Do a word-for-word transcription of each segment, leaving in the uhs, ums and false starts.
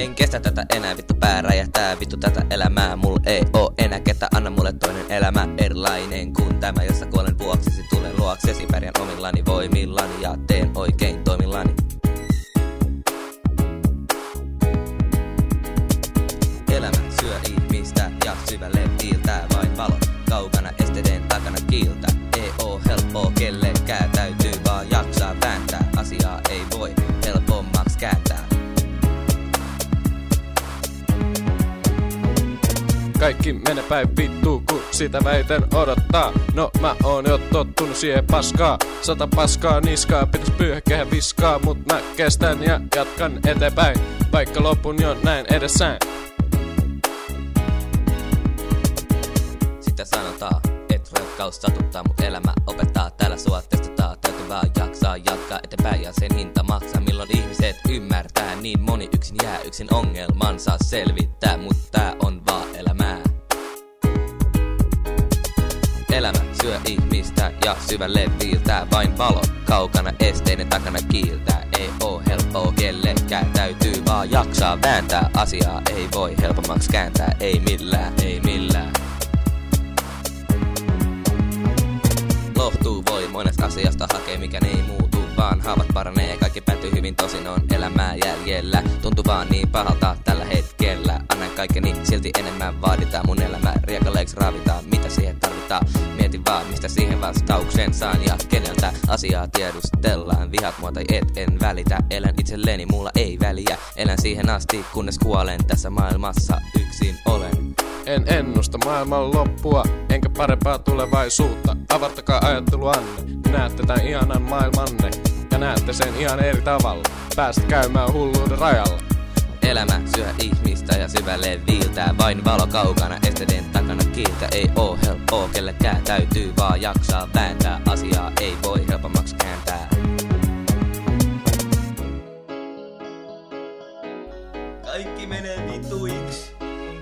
En kestä tätä enää, vittu pää räjähtää. Vittu tätä elämää, mul ei oo enää ketä. Anna mulle toinen elämä, erilainen kuin tämä, jossa kuolen vuoksesi. Tulen luoksesi, pärjään omillani voimillani ja teen oikein toimillani. Elämä syö ihmistä ja syvälle viiltää. Vain valo kaukana esteiden takana kiiltää. Ei oo helppoa kellekään, täytyy vaan jaksaa vääntää. Asiaa ei voi helpommaks kääntää. Kaikki menee päin vittuu, kun sitä väitän odottaa. No mä oon jo tottunut siihen paskaa. Sata paskaa niskaa, pitäis pyyhkehän viskaa. Mut mä kestän ja jatkan eteenpäin, vaikka lopun jo näin edessään. Sitä sanotaan, et rakkaus satuttaa, mut elämä opettaa. Täällä sua testataan, täytyy vaan jaksaa jatkaa eteenpäin ja sen hinta maksaa. Milloin ihmiset ymmärtää, niin moni yksin jää, yksin ongelmansa selvittää. Mut tää on vaan elämää. Elämä syö ihmistä ja syvälle viiltää. Vain valo kaukana esteiden takana kiiltää. Ei oo helppoa kellekään, täytyy vaan jaksaa vääntää. Asiaa ei voi helpommaksi kääntää, ei millään, ei millään. Lohtuu voi monesta asiasta hakee, mikä ei muutu, vaan haavat paranee. Kaikki päättyy hyvin, tosin on elämää jäljellä. Tuntuu vaan niin pahalta tällä hetkellä. Annan kaikkeni, silti enemmän vaaditaan. Mun elämä riekaleiksi raavitaan, mitä siihen tarvitaan. Mietin vaan, mistä siihen vastauksen saan ja keneltä asiaa tiedustellaan. Vihat mua tai et, en välitä. Elän itselleni, mulla ei väliä. Elän siihen asti, kunnes kuolen. Tässä maailmassa yksin olen. En ennusta maailman loppua, enkä parempaa tulevaisuutta. Avartakaa ajatteluanne, näette tän ihanan maailmanne. Ja näette sen ihan eri tavalla, päästä käymään hulluuden rajalla. Elämä syö ihmistä ja syvälle viiltää. Vain valo kaukana esteiden takana kiiltä. Ei oo helppoa kellekään, täytyy vaan jaksaa vääntää. Asiaa ei voi helpommaksi kääntää. Kaikki menee vituiksi.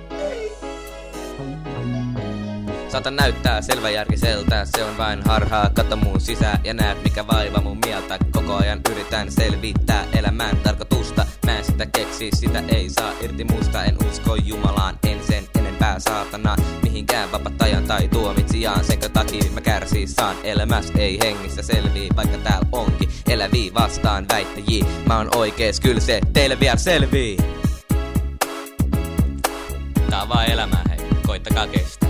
Saatan näyttää selväjärkiseltä, se on vain harhaa. Katso mun sisään ja näet mikä vaiva mun mieltä. Koko ajan yritän selvittää elämän tarkoitusta. Mä en sitä keksi, sitä ei saa irti musta. En usko Jumalaan, en sen enempää saatana. Mihinkään vapattajan tai tuomitsijaan. Senkö takia mä kärsii saan. Elämästä ei hengissä selvii, vaikka täällä onkin eläviä vastaan väittäjiä. Mä oon oikees, kyllä se teille vielä selvii. Tää on vaan elämää, hei, koittakaa kestää.